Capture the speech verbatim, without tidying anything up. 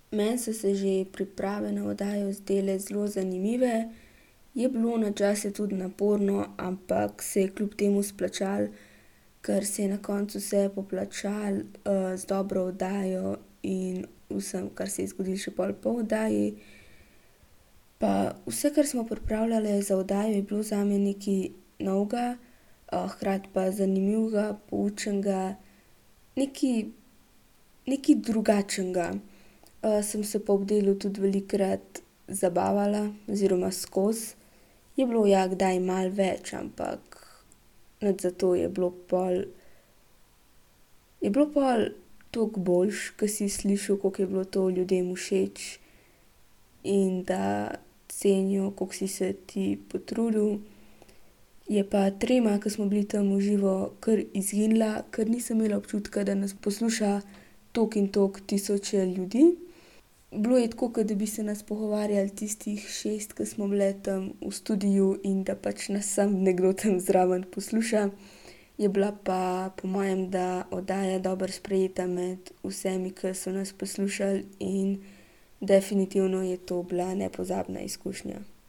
Meni so se že priprave na oddajo zdele zelo zanimive. Je bilo načase tudi naporno, ampak se je kljub temu splačalo, ker se je na koncu vse poplačalo, z dobro oddajo in vsem, kar se je zgodilo še pol po oddaji. Pa vse, kar smo pripravljale za oddajo, je bilo zame nekaj novega, hkrati pa zanimivega, poučnega, nekaj, nekaj drugačnega. sem se pa ob delu tudi velikokrat zabavala oziroma skozi. Je bilo, ja, kdaj malo več, ampak nič zato je bilo pol, je bilo pol toliko boljše, ke si slišal, koliko je bilo to ljudem všeč in da cenijo, koliko si se ti potrudil. Je pa trema, ke smo bili tam v živo, kar izginila, ker nisem imela občutka, da nas posluša toliko in toliko tisoče ljudi. Bilo je tako, ke da bi se nas pogovarjalo tistih šest, ke smo bile tam v studiu, in da pač nas samo nekdo tam zraven posluša. Je bila pa po mojem, da oddaja dobro sprejeta med vsemi, ke so nas poslušali, in definitivno je to bila nepozabna izkušnja.